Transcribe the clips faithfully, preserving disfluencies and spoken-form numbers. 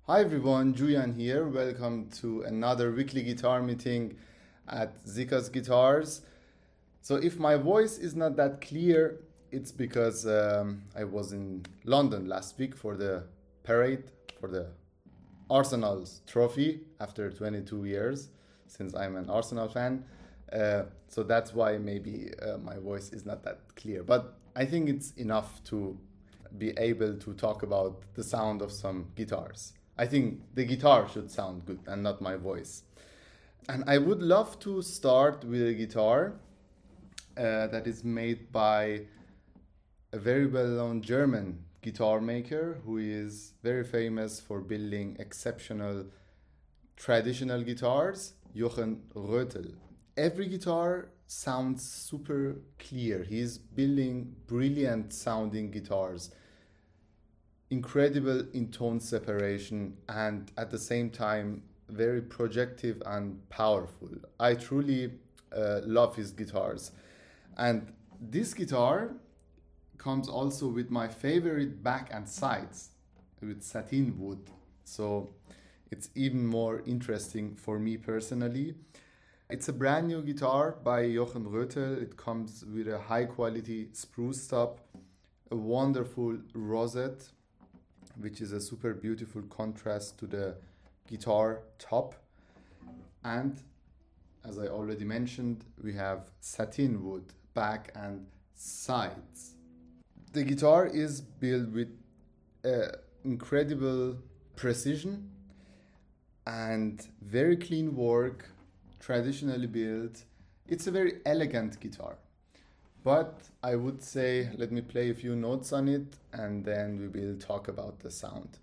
Hi everyone, Julian here. Welcome to another weekly guitar meeting at Zika's Guitars. So if my voice is not that clear, it's because um, I was in London last week for the parade for the Arsenal's trophy after twenty-two years, since I'm an Arsenal fan. Uh, so that's why maybe uh, my voice is not that clear. But I think it's enough to be able to talk about the sound of some guitars. I think the guitar should sound good and not my voice. And I would love to start with a guitar uh, that is made by a very well-known German guitar maker who is very famous for building exceptional traditional guitars, Jochen Rötel. Every guitar sounds super clear. He's building brilliant sounding guitars, incredible in tone separation, and at the same time very projective and powerful. I truly uh, love his guitars. And this guitar comes also with my favorite back and sides with satin wood. So it's even more interesting for me personally. It's a brand new guitar by Jochen Rötel. It comes with a high quality spruce top, a wonderful rosette, which is a super beautiful contrast to the guitar top. And as I already mentioned, we have satin wood back and sides. The guitar is built with uh, incredible precision and very clean work, traditionally built. It's a very elegant guitar. But I would say, let me play a few notes on it and then we will talk about the sound.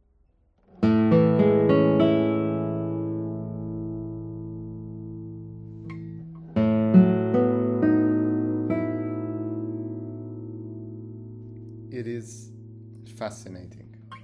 It is fascinating.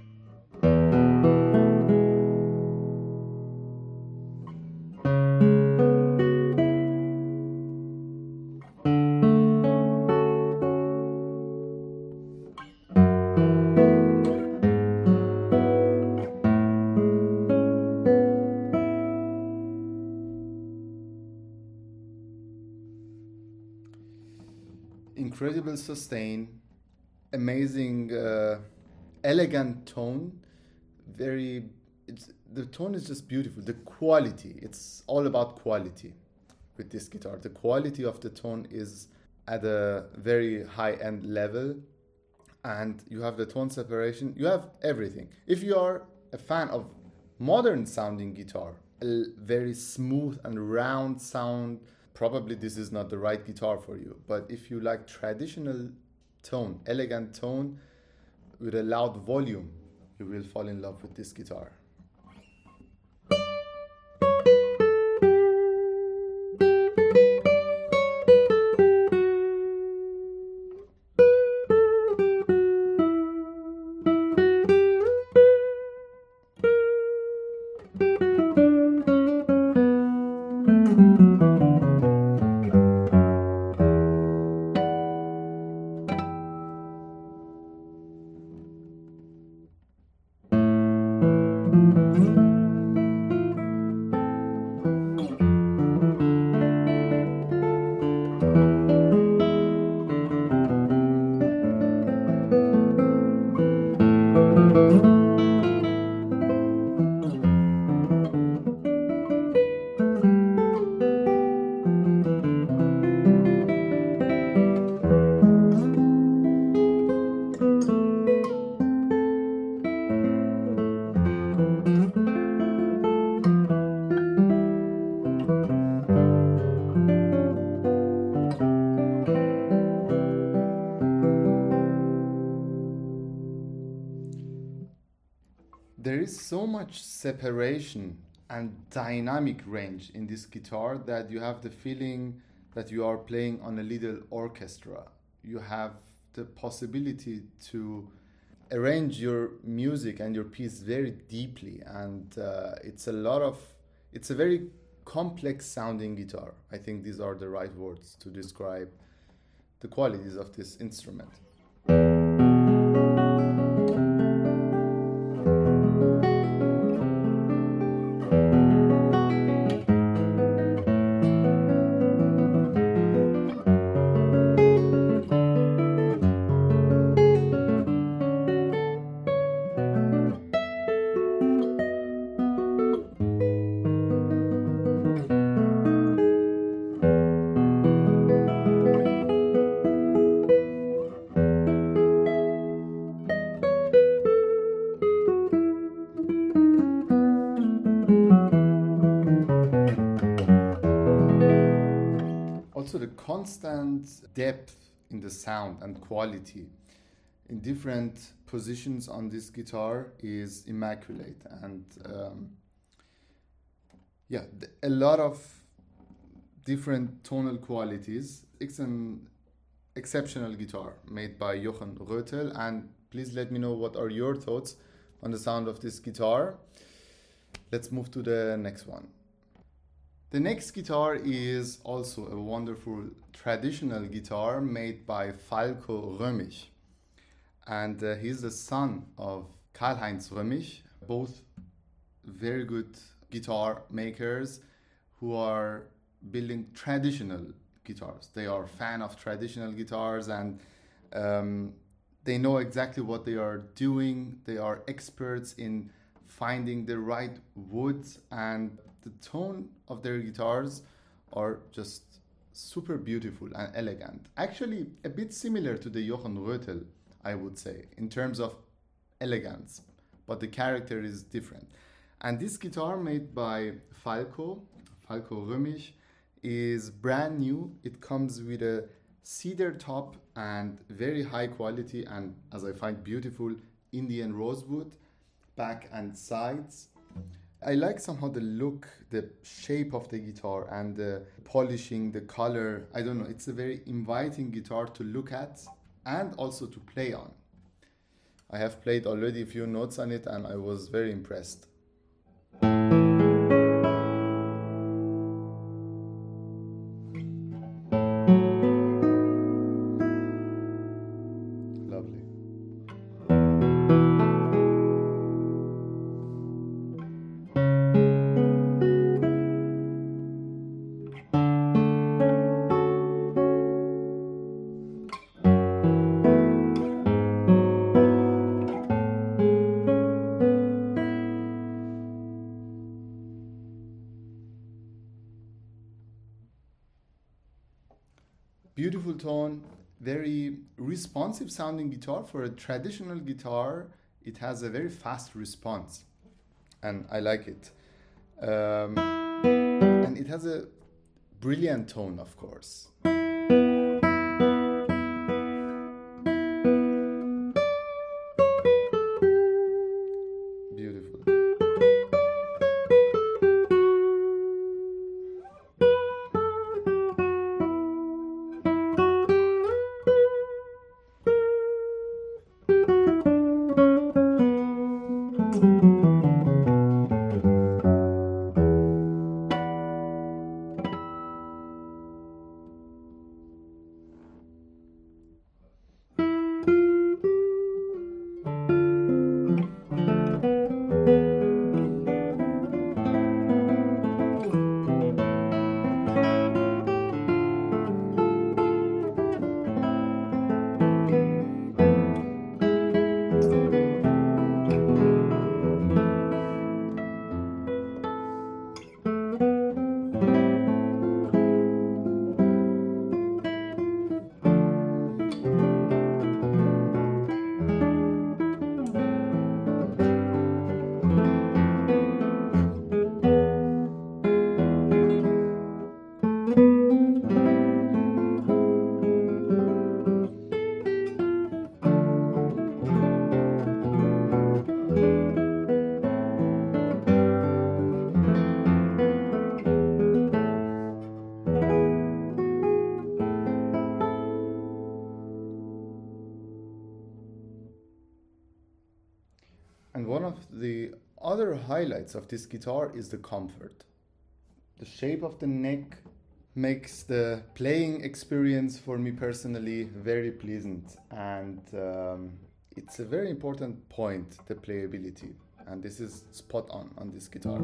Incredible sustain, amazing, uh, elegant tone. Very, it's, the tone is just beautiful. The quality, it's all about quality with this guitar. The quality of the tone is at a very high end level, and you have the tone separation. You have everything. If you are a fan of modern sounding guitar, a very smooth and round sound, probably this is not the right guitar for you. But if you like traditional tone, elegant tone with a loud volume, you will fall in love with this guitar. There is so much separation and dynamic range in this guitar that you have the feeling that you are playing on a little orchestra. You have the possibility to arrange your music and your piece very deeply, and uh, it's a lot of, it's a very complex sounding guitar. I think these are the right words to describe the qualities of this instrument. the constant depth in the sound and quality in different positions on this guitar is immaculate. And um, yeah, a lot of different tonal qualities. It's an exceptional guitar made by Jochen Rötel, and please let me know what are your thoughts on the sound of this guitar. Let's move to the next one. The next guitar is also a wonderful traditional guitar made by Falko Römmich, and uh, he's the son of Karl-Heinz Römmich, both very good guitar makers who are building traditional guitars. They are fan of traditional guitars, and um, they know exactly what they are doing. They are experts in finding the right wood, and the tone of their guitars are just super beautiful and elegant. Actually, a bit similar to the Jochen Rötel, I would say, in terms of elegance, but the character is different. And this guitar made by Falko, Falko Römmich, is brand new. It comes with a cedar top and very high quality and, as I find, beautiful Indian rosewood back and sides. I like somehow the look, the shape of the guitar and the polishing, the color. I don't know, it's a very inviting guitar to look at and also to play on. I have played already a few notes on it and I was very impressed. Beautiful tone, very responsive sounding guitar. For a traditional guitar, it has a very fast response and I like it. Um, and it has a brilliant tone, of course. Beautiful. And one of the other highlights of this guitar is the comfort. The shape of the neck makes the playing experience for me personally very pleasant, and um, it's a very important point, the playability, and this is spot on on this guitar.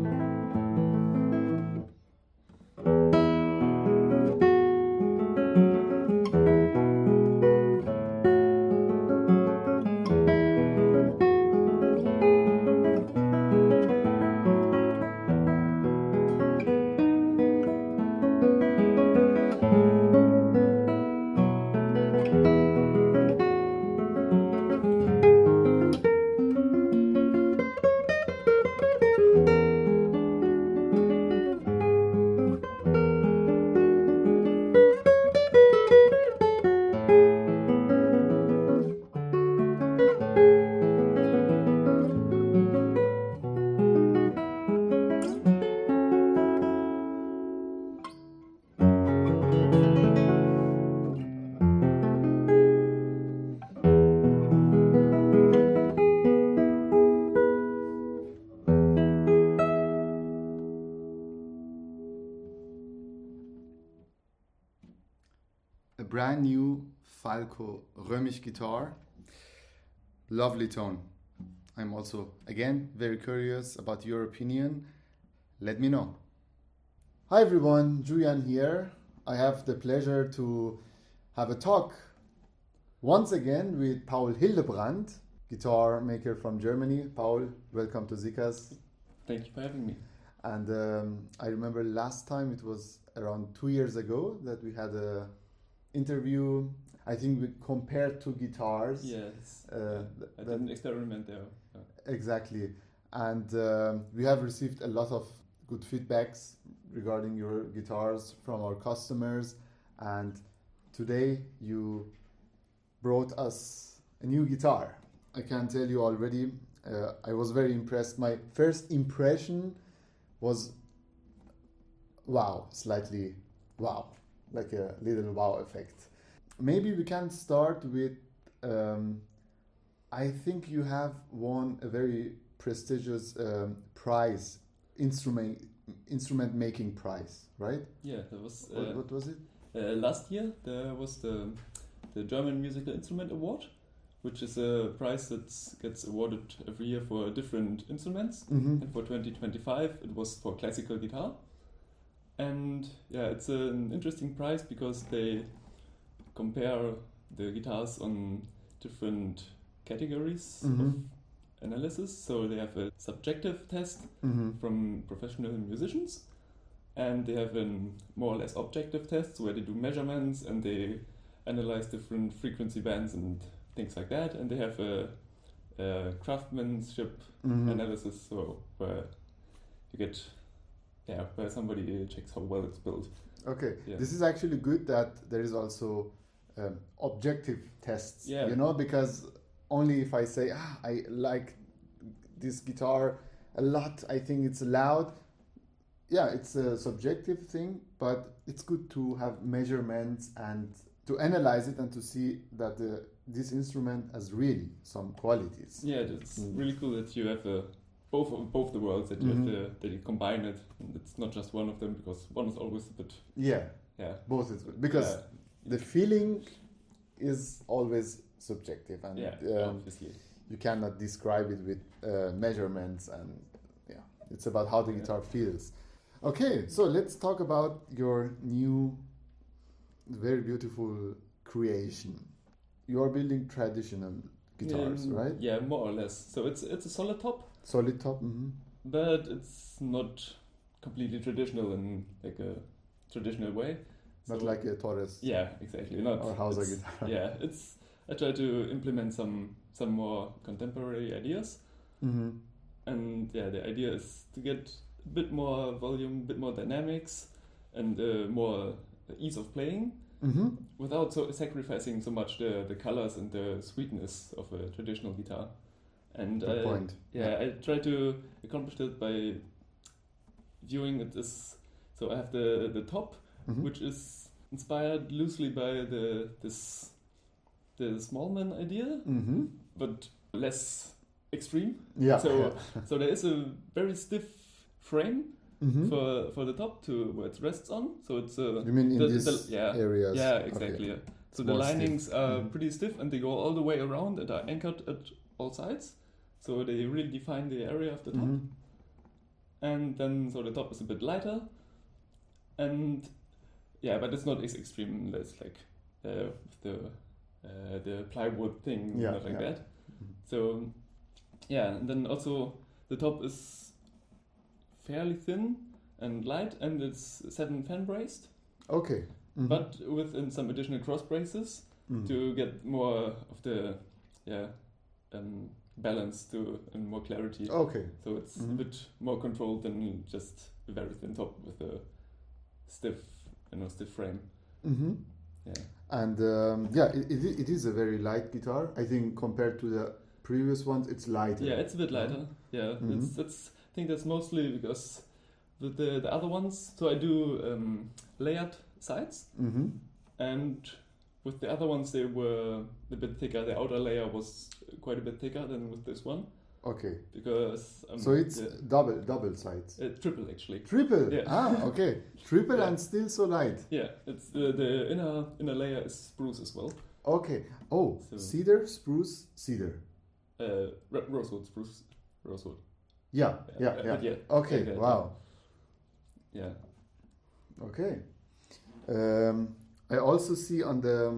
brand new Falco Römich guitar. Lovely tone. I'm also, again, very curious about your opinion. Let me know. Hi everyone, Julian here. I have the pleasure to have a talk once again with Paul Hildebrand, guitar maker from Germany. Paul, welcome to Zikas. Thank you for having me. And um, I remember last time, it was around two years ago, that we had a interview. I think we compared two guitars. Yes, Uh, I that- did an experiment there. Yeah. Exactly. And um, we have received a lot of good feedbacks regarding your guitars from our customers. And today you brought us a new guitar. I can tell you already, uh, I was very impressed. My first impression was wow, slightly wow, like a little wow effect. Maybe we can start with um, I think you have won a very prestigious um, prize, instrument instrument making prize, right? Yeah, there was What, uh, what was it? uh, last year. There was the the German Musical Instrument Award, which is a prize that gets awarded every year for different instruments. Mm-hmm. And for twenty twenty-five, it was for classical guitar. And yeah, it's an interesting prize because they compare the guitars on different categories Mhm. of analysis. So they have a subjective test Mm-hmm. from professional musicians, and they have a more or less objective tests where they do measurements and they analyze different frequency bands and things like that. And they have a, a craftsmanship Mm-hmm. analysis, so where you get yeah where somebody checks how well it's built. Okay, Yeah. this is actually good that there is also um, objective tests. Yeah. You know, because only if I say ah, I like this guitar a lot, I think it's loud. Yeah, it's a subjective thing, but it's good to have measurements and to analyze it and to see that the, this instrument has really some qualities. Yeah, it's Mm. really cool that you have a, both of both the worlds that you Mhm. have the, that you combine it, and it's not just one of them because one is always a bit Yeah, yeah both is good because yeah, the feeling is always subjective, and yeah um, obviously. you cannot describe it with uh, measurements, and yeah, it's about how the Yeah. guitar feels. Okay, so let's talk about your new, very beautiful creation. You are building traditional guitars, Um, right? Yeah, more or less. So it's it's a solid top, Solid top. Mm-hmm. but it's not completely traditional in like a traditional way. Not So- like a Torres yeah, exactly. Not or Hauser it's- guitar. Yeah, it's I try to implement some some more contemporary ideas. Mm-hmm. And yeah, the idea is to get a bit more volume, a bit more dynamics, and uh, more ease of playing Mm-hmm. without so sacrificing so much the, the colors and the sweetness of a traditional guitar. And Good I, point. yeah, I try to accomplish that by viewing it as so I have the the top, Mhm. which is inspired loosely by the this the Smallman idea, Mm-hmm. but less extreme. Yeah. So so there is a very stiff frame mm-hmm. for for the top to where it rests on. So it's a You mean in the- these the- yeah, areas? yeah, Okay. exactly. Yeah. So It's the more stiff. linings are Mhm. pretty stiff and they go all the way around and are anchored at all sides. So they really define the area of the top. Mhm. And then so the top is a bit lighter. And yeah, but it's not as extreme. It's like uh, with the uh, the plywood thing, Yeah, not like yeah. that. So yeah, and then also the top is fairly thin and light, and it's seven fan braced, Okay. Mhm. but with in some additional cross braces Mhm. to get more of the yeah um, balance to and more clarity. Okay. So it's Mhm. a bit more controlled than just a very thin top with a stiff, you know, stiff frame. Mm-hmm. Yeah. And um, yeah, it, it, i- it is a very light guitar. I think compared to the previous ones, it's lighter. Yeah, it's a bit lighter. Yeah, Mhm. it's it's. I think that's mostly because with the the other ones. So I do um, layered sides, Mm-hmm. and with the other ones they were a bit thicker. The outer layer was quite a bit thicker than with this one. Okay. because um, So it's the, double double sides. uh, triple actually. Triple. Yeah. Ah, okay. Triple Yeah. and still so light. Yeah, it's the the inner inner layer is spruce as well. Okay. Oh, So- cedar, spruce, cedar. Uh, ro- rosewood, spruce, rosewood. Yeah, Yeah, yeah, uh, yeah. but yeah, Okay. like that, Wow. Yeah. Okay. Um, I also see on the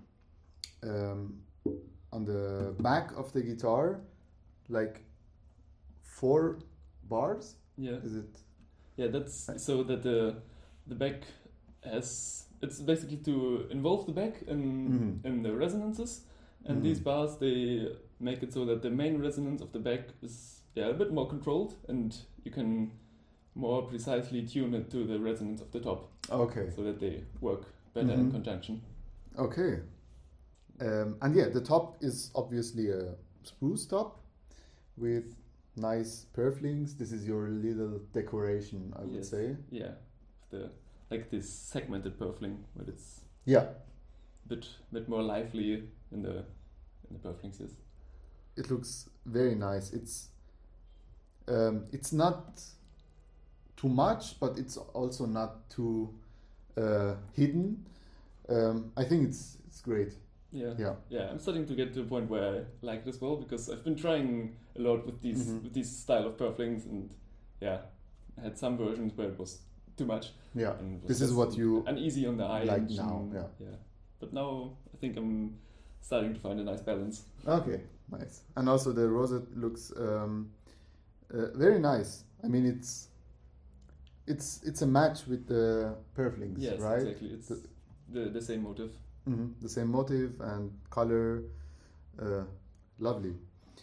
um, on the back of the guitar, like four bars. Yeah. Is it? Yeah, that's so that the the back has it's basically to involve the back in Mhm. in the resonances, and Mhm. these bars they make it so that the main resonance of the back is yeah a bit more controlled, and you can more precisely tune it to the resonance of the top, Okay. so that they work better in Mhm. conjunction. Okay. Um, and yeah, the top is obviously a spruce top with nice purflings. This is your little decoration, I would Yes. say. Yeah, the like this segmented purfling, where it's Yeah, a bit bit more lively in the in the purflings. Yes. it looks very nice. It's um, it's not too much, but it's also not too uh, hidden. Um, I think it's it's great. Yeah. Yeah. Yeah, I'm starting to get to a point where I like it as well, because I've been trying a lot with these Mhm. with these style of purflings, and yeah, I had some versions where it was too much Yeah, and it was this is just what you uneasy on the eye. like and- now, yeah. yeah. But now I think I'm starting to find a nice balance. Okay, nice. And also the rosette looks um, uh, very nice. I mean, it's it's it's a match with the purflings, Yes, right? exactly. It's The- the the same motive. hmm The same motive and color. Uh, lovely.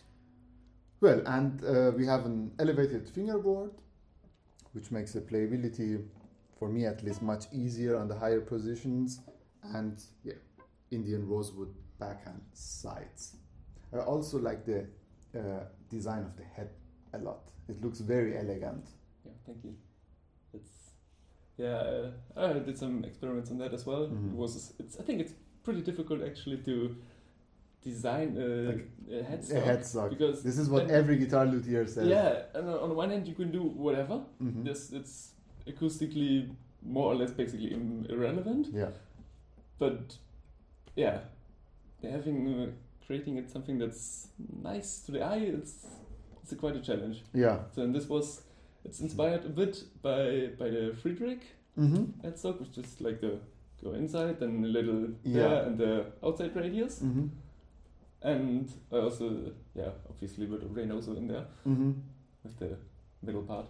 Well, and uh, we have an elevated fingerboard, which makes the playability, for me at least, much easier on the higher positions. And yeah, Indian rosewood backhand sides. I also like the uh, design of the head a lot. It looks very elegant. Yeah, thank you. It's yeah, uh, I did some experiments on that as well. Mhm. It was it's I think it's pretty difficult actually to design a, Like a A headstock, headstock. because This is what and- every guitar luthier says. yeah, and on one hand you can do whatever. Mhm. This it's acoustically more or less basically im- irrelevant, Yeah. but yeah, having uh, creating it something that's nice to the eye, it's it's a quite a challenge. Yeah. So and this was it's inspired a bit by by the Friedrich Mm-hmm. headstock, which is like the go inside and a little Yeah. there and the outside radius, Mm-hmm. and I also yeah obviously a bit of Reynoso in there Mm-hmm. with the middle part,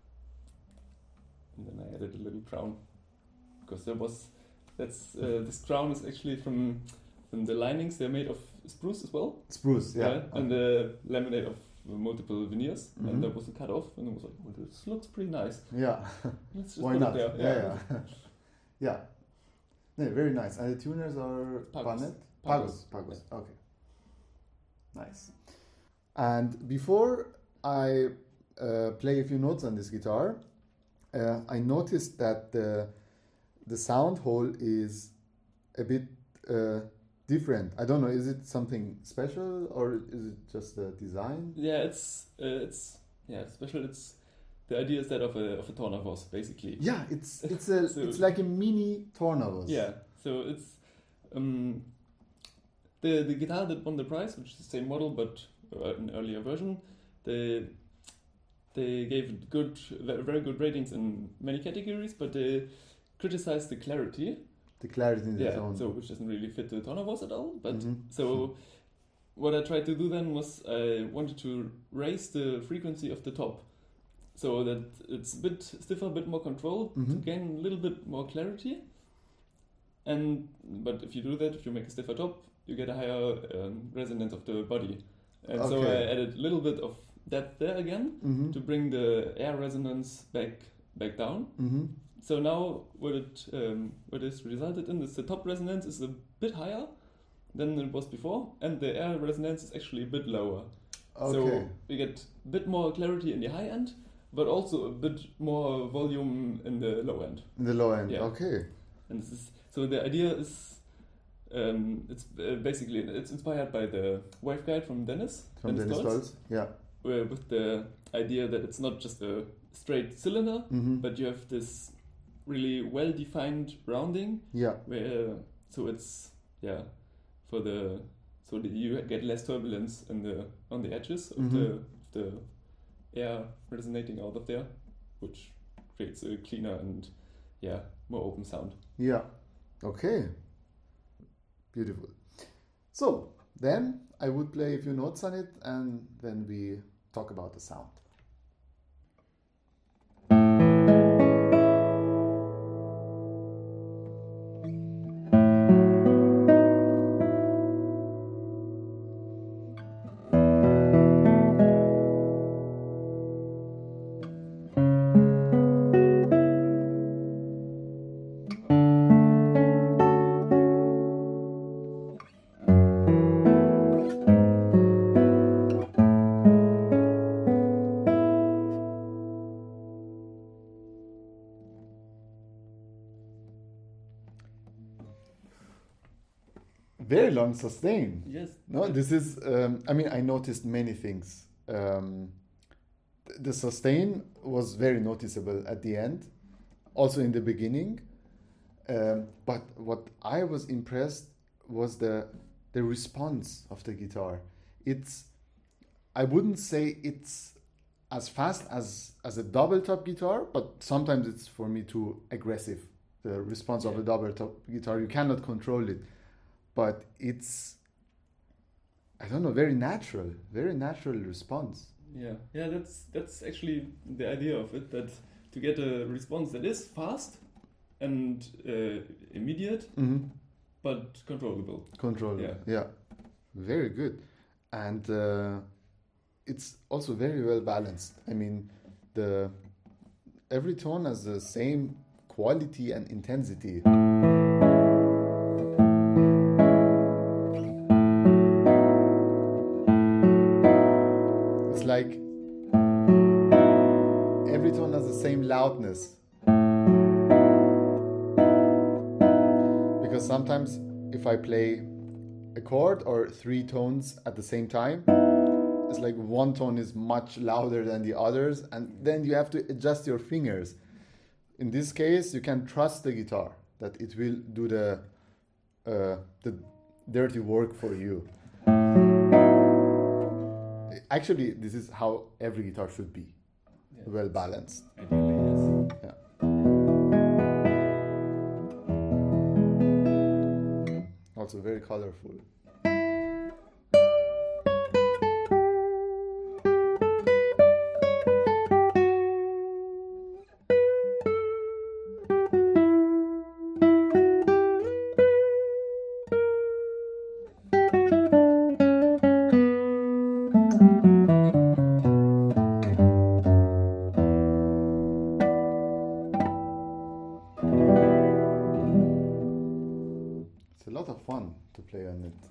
and then I added a little crown because there was that's uh, this crown is actually from from the linings. They're made of spruce as well, Spruce, yeah. and the laminate of multiple veneers, Mhm. and that was a cut off, and it was like, well, this looks pretty nice. Yeah. Let's just Why put not? it there. Yeah, yeah. Yeah. No, very nice. And the tuners are Pagos. Barnett? Pagos. Pagos. Pagos. Okay. Nice. And before I uh, play a few notes on this guitar, uh, I noticed that the the sound hole is a bit uh, different. I don't know. Is it something special or is it just a design? Yeah, it's uh, it's yeah it's special. It's the idea is that of a of a Tornavos basically. Yeah, it's it's a So- it's like a mini Tornavos. Yeah, so it's um, the the guitar that won the prize, which is the same model but uh, an earlier version. They they gave good, ve- very good ratings in many categories, but they criticized the clarity. The clarity in the Yeah, tone. so which doesn't really fit the Tornavos at all. But Mhm. so what I tried to do then was I wanted to raise the frequency of the top, so that it's a bit stiffer, a bit more controlled, to Mhm. gain a little bit more clarity. And but if you do that, if you make a stiffer top, you get a higher um, resonance of the body. And so Okay. I added a little bit of depth there again Mhm. to bring the air resonance back back down. Mhm. So now what it um, what is resulted in is the top resonance is a bit higher than it was before, and the air resonance is actually a bit lower. Okay. So we get a bit more clarity in the high end, but also a bit more volume in the low end. in the low end. Yeah. Okay. And this is so the idea is um, it's uh, basically it's inspired by the waveguide from Dennis From Dennis Stolz. Stolz. Yeah. uh, with the idea that it's not just a straight cylinder, Mm-hmm. but you have this really well-defined rounding. Yeah. Where so it's yeah for the so that you get less turbulence in the on the edges of Mhm. the the air resonating out of there, which creates a cleaner and yeah more open sound. Yeah. Okay. Beautiful. So then I would play a few notes on it, and then we talk about the sound. Very long sustain. Yes. No, this is, um, I mean, I noticed many things. Um, th- the sustain was very noticeable at the end, also in the beginning. Um, but what I was impressed was the the response of the guitar. It's, I wouldn't say it's as fast as as a double top guitar, but sometimes it's for me too aggressive. The response of Yeah. a double top guitar, you cannot control it, but it's, I don't know, very natural, very natural response. Yeah, yeah, that's that's actually the idea of it. That to get a response that is fast and uh, immediate, Mm-hmm. but controllable. Control. Yeah. Yeah. Very good. And uh, it's also very well balanced. I mean, the every tone has the same quality and intensity. It's like every tone has the same loudness. Because sometimes if I play a chord or three tones at the same time, it's like one tone is much louder than the others, and then you have to adjust your fingers. In this case, you can trust the guitar that it will do the uh, the dirty work for you. Actually, this is how every guitar should be, Yeah. well balanced. Ideally, yes. Yeah. Also very colorful. It's a lot of fun to play on it.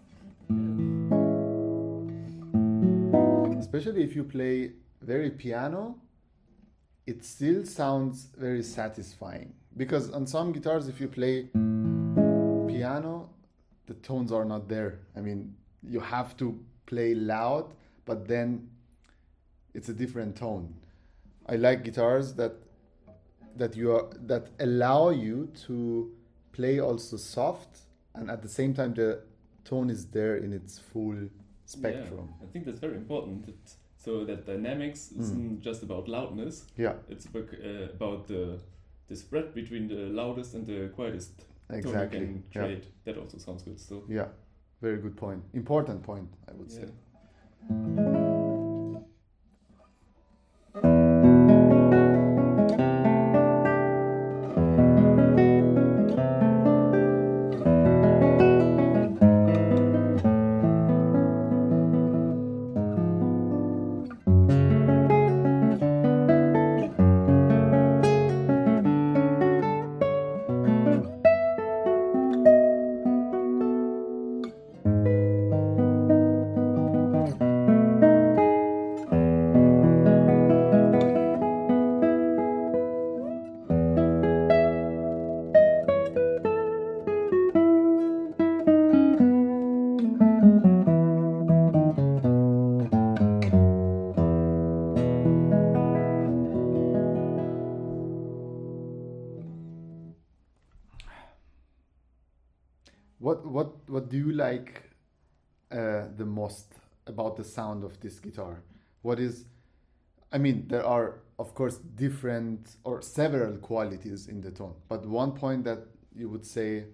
Especially if you play very piano, it still sounds very satisfying. Because on some guitars, if you play piano, the tones are not there. I mean, you have to play loud, but then it's a different tone. I like guitars that that you are that allow you to play also soft, and at the same time the tone is there in its full spectrum. Yeah, I think that's very important. That, so that dynamics isn't just about loudness. Yeah, It's about, uh, about the the spread between the loudest and the quietest tone you exactly. can Yeah. create. That also sounds good. So Yeah, very good point. Important point, I would yeah. say. what what what do you like uh, the most about the sound of this guitar? What is, I mean, there are of course different or several qualities in the tone, but one point that you would say,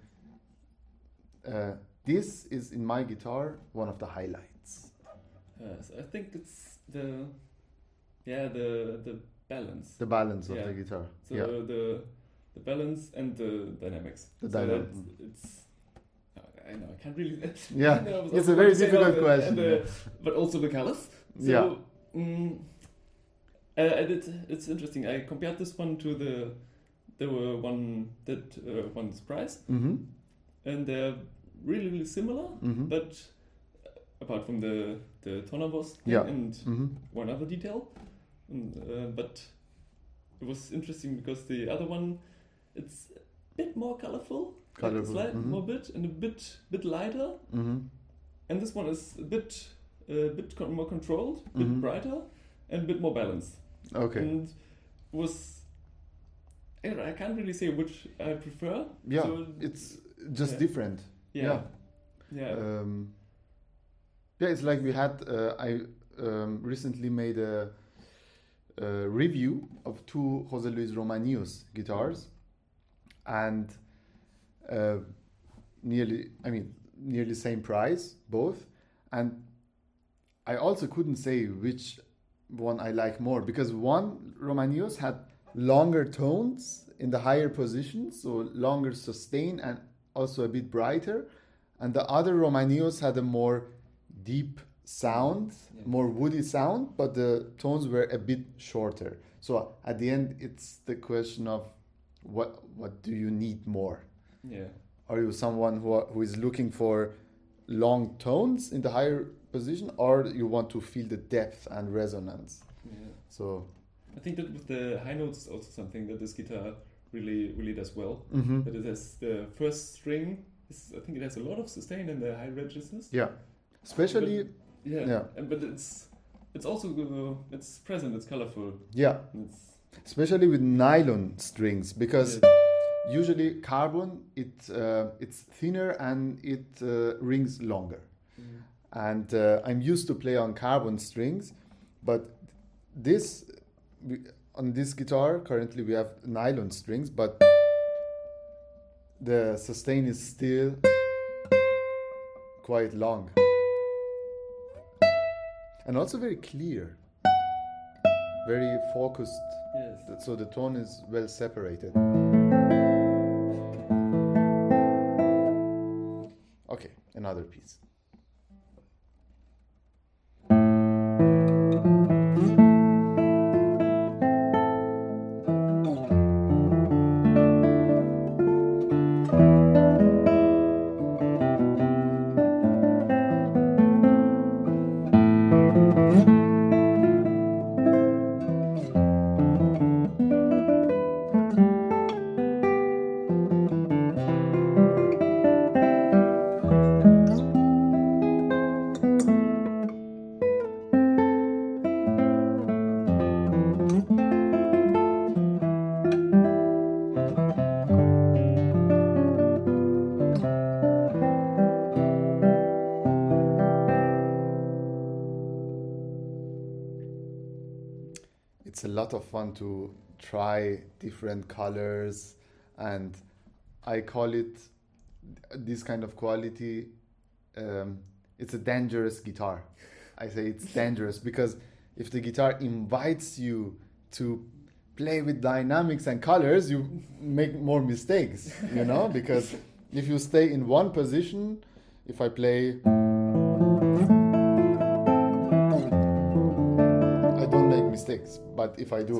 uh, this is in my guitar one of the highlights. Uh, so I think it's the yeah the the balance. The balance of yeah. the guitar. So yeah. the the balance and the dynamics. The so dynamics. It's I know I can't really. Yeah, I know, it's a very difficult the, question. The, yeah. But also the colors. So, yeah. Mm, I, I did. It's interesting. I compared this one to the the one that uh, won this prize, Mm-hmm. and they're really really similar. Mm-hmm. But apart from the the tonavos Yeah. and Mm-hmm. one other detail, and, uh, but it was interesting because the other one, it's a bit more colorful, Colorful, like a slight mhm. more bit and a bit bit lighter, Mm-hmm. and this one is a bit a bit con- more controlled, a bit Mhm. brighter, and a bit more balanced. Okay. And was I don't know, I can't really say which I prefer. Yeah, So, it's just yeah. different. yeah, yeah, Um, yeah, it's like we had. Uh, I um, recently made a, a review of two Jose Luis Romanius guitars, and uh, nearly, I mean, nearly same price both, and I also couldn't say which one I like more because one Romanius had longer tones in the higher positions, so longer sustain and also a bit brighter. And the other Romanius had a more deep sound, Yeah. more woody sound, but the tones were a bit shorter. So at the end, it's the question of what what do you need more? yeah, Are you someone who are, who is looking for long tones in the higher position, or you want to feel the depth and resonance? yeah. So I think that with the high notes is also something that this guitar really really does well. mhm. That it has the first string. Is, I think it has a lot of sustain in the high registers. yeah, especially Yeah, Yeah. And, but it's it's also uh, it's present. It's colorful. yeah, It's, especially with nylon strings because usually carbon it uh, it's thinner and it uh, rings longer. mm, And uh, I'm used to play on carbon strings, but this we, on this guitar currently we have nylon strings, but the sustain is still quite long and also very clear, very focused, yes. so the tone is well separated. Okay, another piece. It's a lot of fun to try different colors, and I call it this kind of quality. Um, it's a dangerous guitar. I say it's dangerous because if the guitar invites you to play with dynamics and colors, you make more mistakes, you know, because if you stay in one position, if I play, I don't make mistakes, but if I do,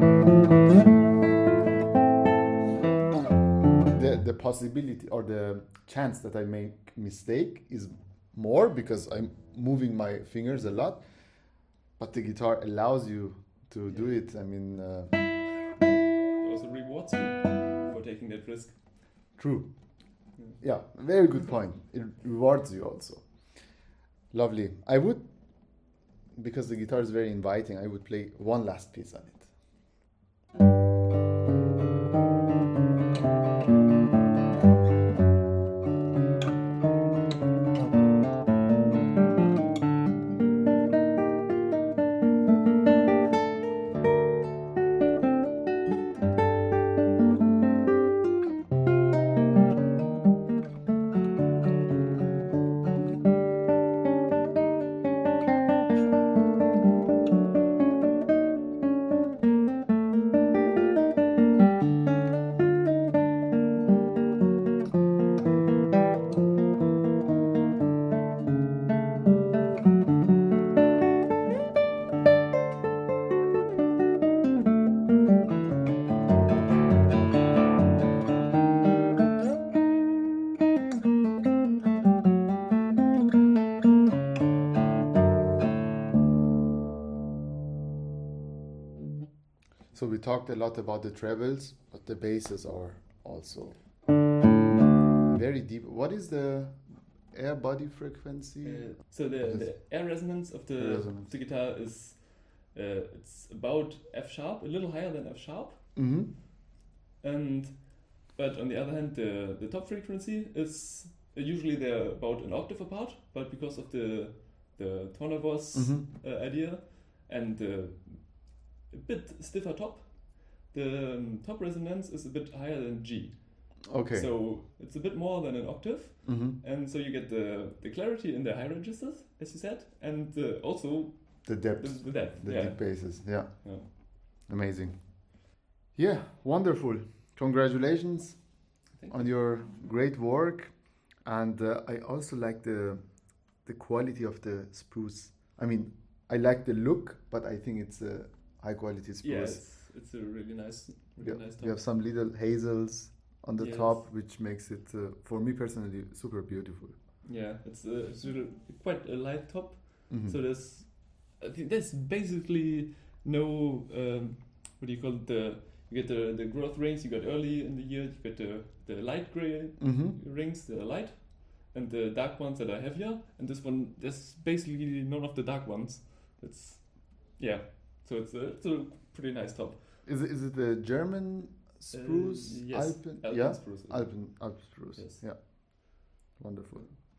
the, the possibility or the chance that I make mistake is more because I'm moving my fingers a lot, but the guitar allows you to do it. I mean, uh, It also rewards you for taking that risk. true. Yeah, very good point. It rewards you also. Lovely. I would, because the guitar is very inviting, I would play one last piece on it. So we talked a lot about the trebles, but the basses are also very deep. What is the air body frequency? Uh, so the, the air resonance of the, resonance. the guitar is uh, it's about F sharp, a little higher than F sharp. Mm-hmm. And but on the other hand, the the top frequency is uh, usually they're about an octave apart. But because of the the Tornavos Mm-hmm. uh, idea and the a bit stiffer top, the um, top resonance is a bit higher than G. Okay. So it's a bit more than an octave, Mm-hmm. and so you get the, the clarity in the high registers, as you said, and uh, also The the, depth, the depth. the yeah. deep basses. Yeah. Yeah. Amazing. Yeah, wonderful. Congratulations Thank on your great work, and uh, I also like the the quality of the spruce. I mean, I like the look, but I think it's a high quality spruce. Yeah, it's, it's a really nice, really Yeah, nice top. you have some little hazels on the Yes. top, which makes it, uh, for me personally, super beautiful. Yeah, it's, uh, it's really quite a light top. Mhm. So there's I think there's basically no um, what do you call it? The you get the the growth rings you got early in the year. You get the the light gray Mhm. rings that are light, and the dark ones that are heavier. And this one, there's basically none of the dark ones. It's yeah. So it's a it's a pretty nice top. Is it, is it the German spruce? Uh, yes, Alpen? Alpen yeah, spruce. Alpen, Alpen spruce. Yes. Yeah, wonderful.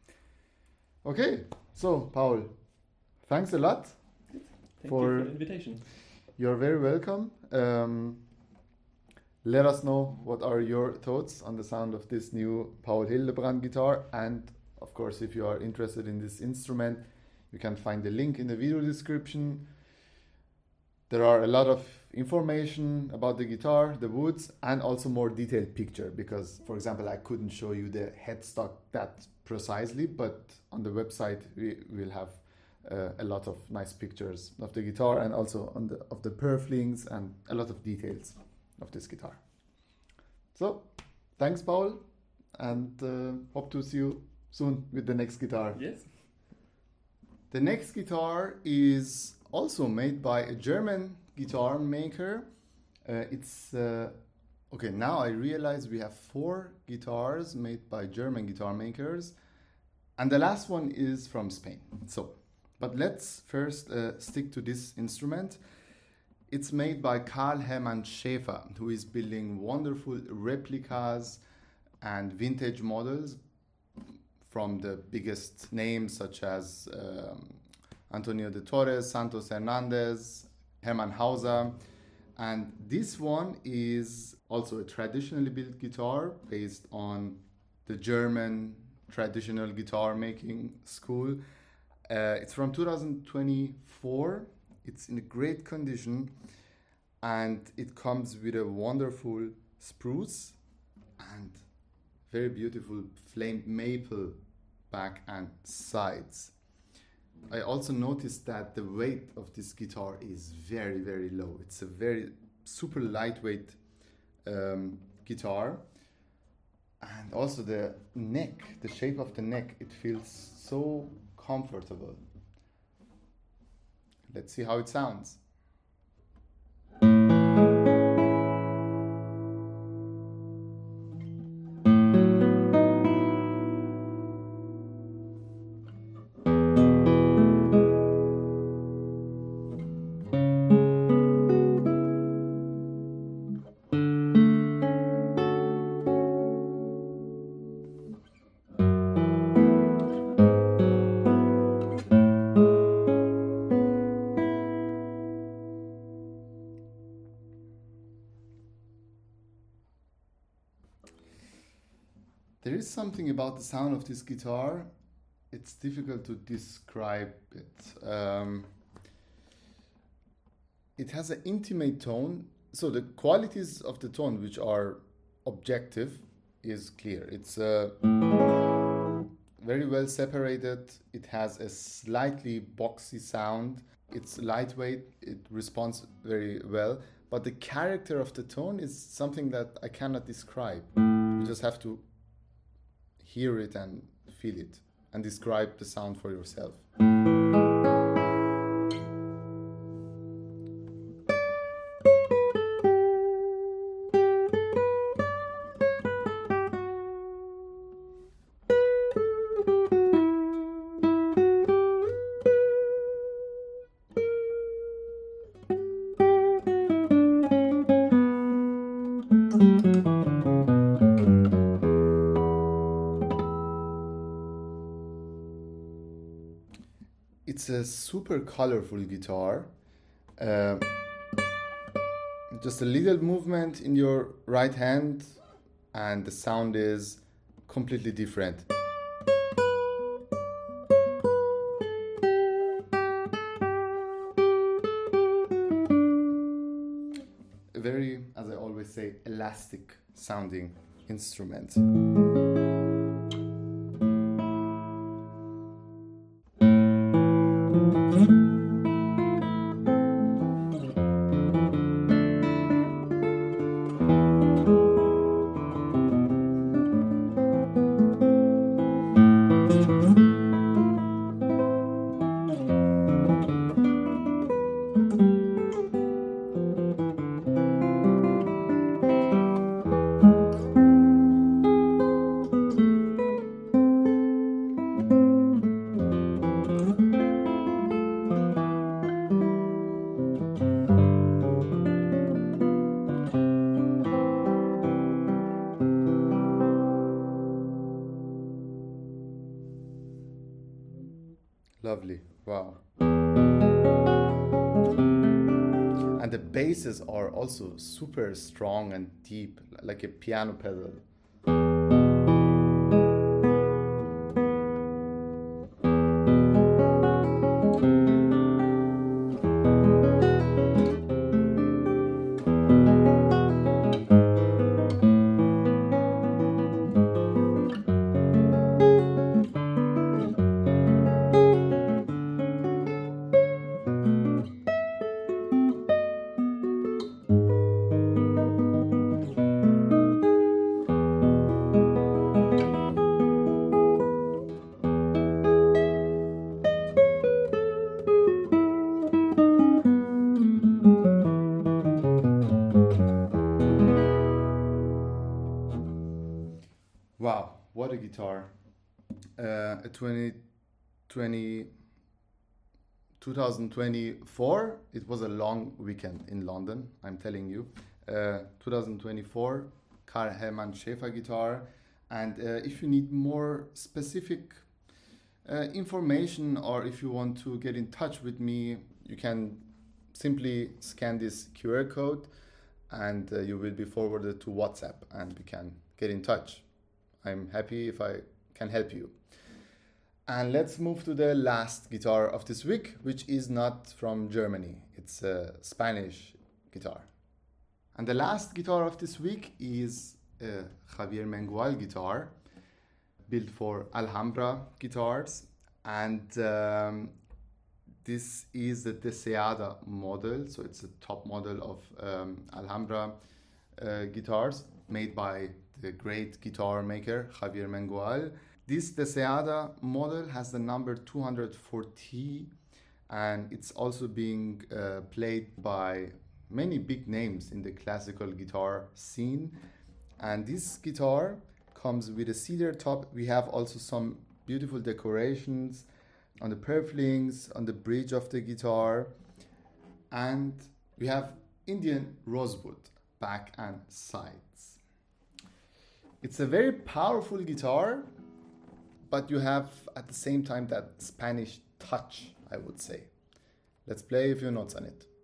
Okay, so Paul, thanks a lot. Thank for- you for the invitation. You're very welcome. Um, let us know what are your thoughts on the sound of this new Paul Hildebrand guitar, and of course, if you are interested in this instrument, you can find the link in the video description. There are a lot of information about the guitar, the woods, and also more detailed picture, because, for example, I couldn't show you the headstock that precisely, but on the website we will have uh, a lot of nice pictures of the guitar, and also on the of the purflings, and a lot of details of this guitar. So, thanks, Paul, and uh, hope to see you soon with the next guitar. Yes. The next guitar is also made by a German guitar maker. Uh, it's uh, okay. Now I realize we have four guitars made by German guitar makers, and the last one is from Spain. So, but let's first uh, stick to this instrument. It's made by Karl Hermann Schäfer, who is building wonderful replicas and vintage models from the biggest names such as um, Antonio de Torres, Santos Hernandez, Hermann Hauser. And this one is also a traditionally built guitar based on the German traditional guitar making school. Uh, it's from two thousand twenty-four. It's in great condition, and it comes with a wonderful spruce and very beautiful flamed maple back and sides. I also noticed that the weight of this guitar is very, very low. It's a very super lightweight um, guitar. And also the neck, the shape of the neck, it feels so comfortable. Let's see how it sounds. There is something about the sound of this guitar. It's difficult to describe it. Um, it has an intimate tone. So the qualities of the tone, which are objective, is clear. It's uh, very well separated. It has a slightly boxy sound. It's lightweight. It responds very well. But the character of the tone is something that I cannot describe. You just have to hear it and feel it and describe the sound for yourself. a super colorful guitar. Uh, just a little movement in your right hand, and the sound is completely different. A very, as I always say, elastic sounding instrument. Lovely, wow. And the basses are also super strong and deep, like a piano pedal. Wow, what a guitar. Uh, a twenty twenty, twenty twenty-four, it was a long weekend in London, I'm telling you. Uh, twenty twenty-four, Karl Hermann Schäfer guitar. And uh, if you need more specific uh, information, or if you want to get in touch with me, you can simply scan this Q R code and uh, you will be forwarded to WhatsApp and we can get in touch. I'm happy if I can help you. And let's move to the last guitar of this week, which is not from Germany. It's a Spanish guitar. And the last guitar of this week is a Javier Mengual guitar, built for Alhambra guitars. And um, this is the Deseada model. So it's a top model of um, Alhambra uh, guitars made by the great guitar maker Javier Mengual. This Deseada model has the number two hundred forty, and it's also being uh, played by many big names in the classical guitar scene. And this guitar comes with a cedar top. We have also some beautiful decorations on the purflings, on the bridge of the guitar, and we have Indian rosewood back and sides. It's a very powerful guitar, but you have at the same time that Spanish touch, I would say. Let's play a few notes on it.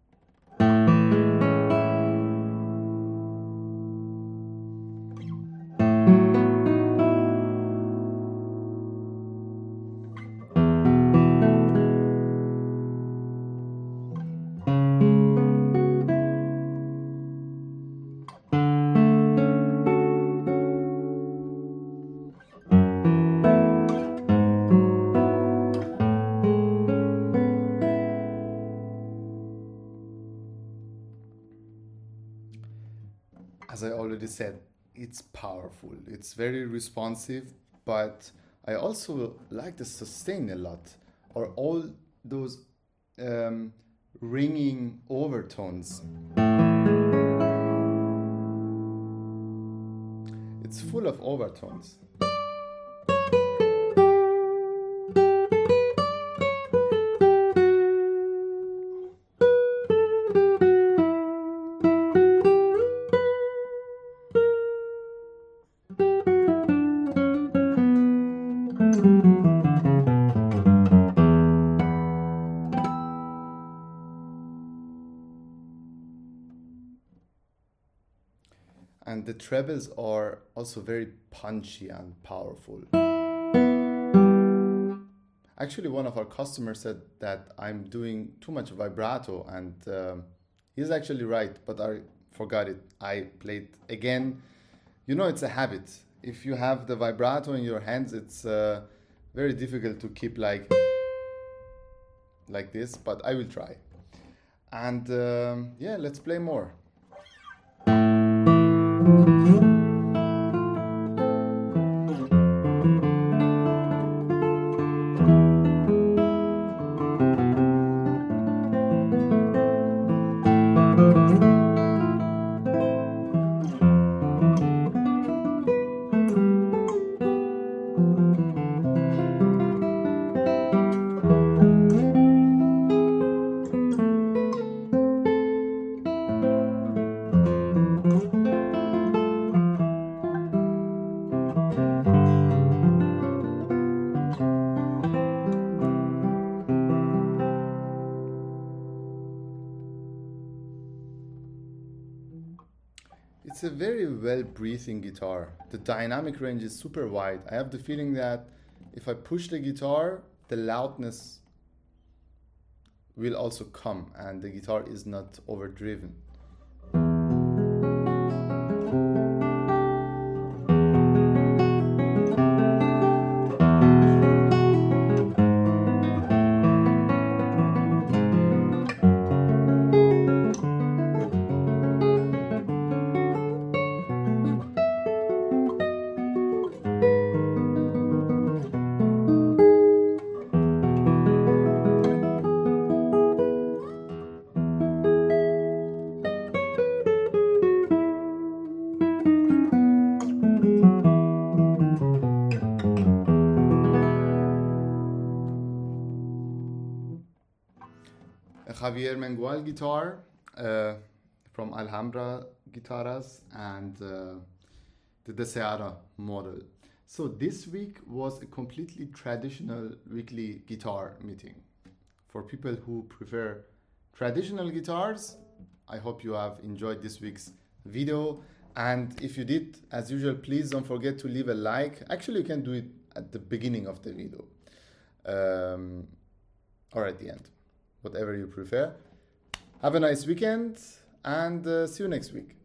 As I already said, it's powerful, it's very responsive, but I also like the sustain a lot, or all those um, ringing overtones. It's full of overtones. and the trebles are also very punchy and powerful. Actually, one of our customers said that I'm doing too much vibrato, and um, he's actually right, but I forgot it. I played again. You know, it's a habit. If you have the vibrato in your hands, it's uh, very difficult to keep like like this, but I will try. And um, yeah, let's play more. It's a very well breathing guitar. The dynamic range is super wide. I have the feeling that if I push the guitar, the loudness will also come and the guitar is not overdriven. A Javier Mengual guitar uh, from Alhambra Guitarras and uh, the Deseara model. So this week was a completely traditional weekly guitar meeting. For people who prefer traditional guitars, I hope you have enjoyed this week's video. And if you did, as usual, please don't forget to leave a like. Actually, you can do it at the beginning of the video um, or at the end. Whatever you prefer. Have a nice weekend and uh, see you next week.